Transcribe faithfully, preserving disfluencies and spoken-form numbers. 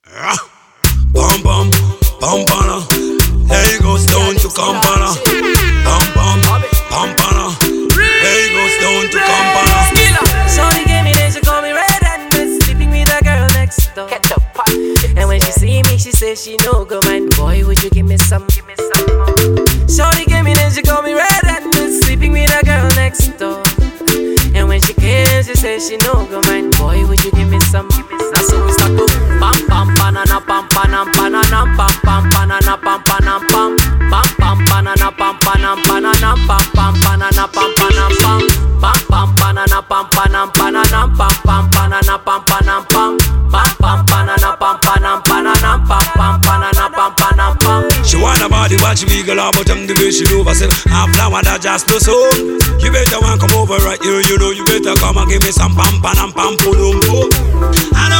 Bum bum, bum bum. There you go, stone to Kampala. Bum bum, bum bum. There you go, stone to Kampala. Shorty gave me this, she call me red-handed, sleeping with a girl next door. And when she see me, she says she no go man. Boy, would you give me some? Give me some more. Shorty gave me this, she call me red-handed, sleeping with a girl next door. And when she came, she says she no go man. Boy, would you give me some? Give me some. So we start to pam pam banana pam panam banana pam pam banana pam panam pam pam pam banana pam panam banana pam pam banana pam panam pam pam pam banana pam panam banana pam pam banana pam panam pam pam pam banana pam panam banana pam pam banana pam panam pam. She wanna body watch me girl, but I'm the way she do herself. I'm flower that just no so. You better want come over right here, you know you better come and give me some pam pam pam pam pum pum.